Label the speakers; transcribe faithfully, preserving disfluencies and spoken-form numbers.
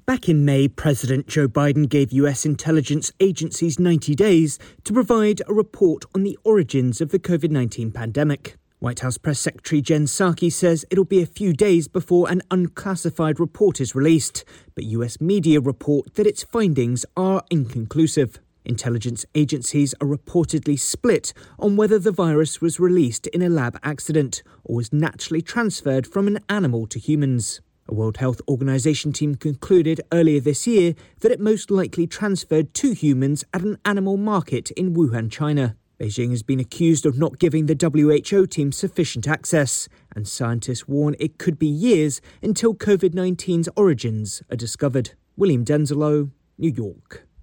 Speaker 1: Back in May, President Joe Biden gave U S intelligence agencies ninety days to provide a report on the origins of the covid nineteen pandemic. White House Press Secretary Jen Psaki says it'll be a few days before an unclassified report is released, but U S media report that its findings are inconclusive. Intelligence agencies are reportedly split on whether the virus was released in a lab accident or was naturally transferred from an animal to humans. A World Health Organization team concluded earlier this year that it most likely transferred to humans at an animal market in Wuhan, China. Beijing has been accused of not giving the W H O team sufficient access, and scientists warn it could be years until covid nineteen's origins are discovered. William Denzelo, New York.